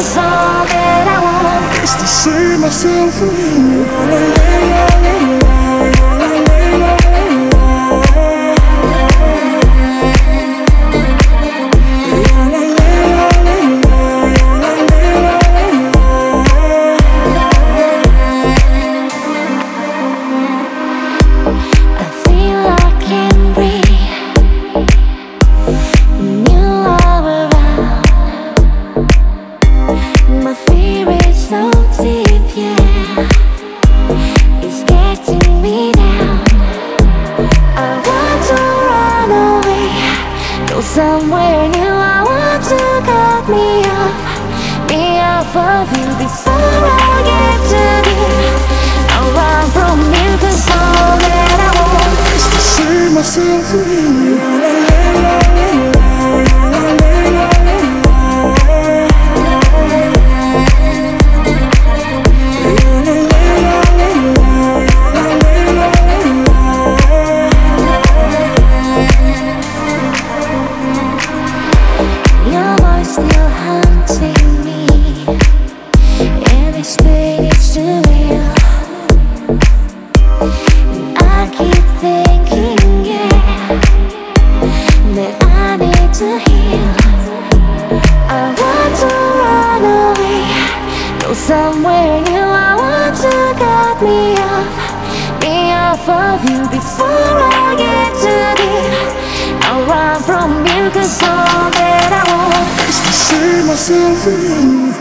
'cause all that I want is to save myself from you. Somewhere new, I want to cut me off of you before I get too deep. I'll run from you 'cause all that I want is to save myself from you. Still haunting me. Every space is surreal. I keep thinking, yeah, that I need to heal. I want to run away, go somewhere new. I want to cut me off of you before I get too deep. I'll run from you 'cause all that I want is to save myself from you.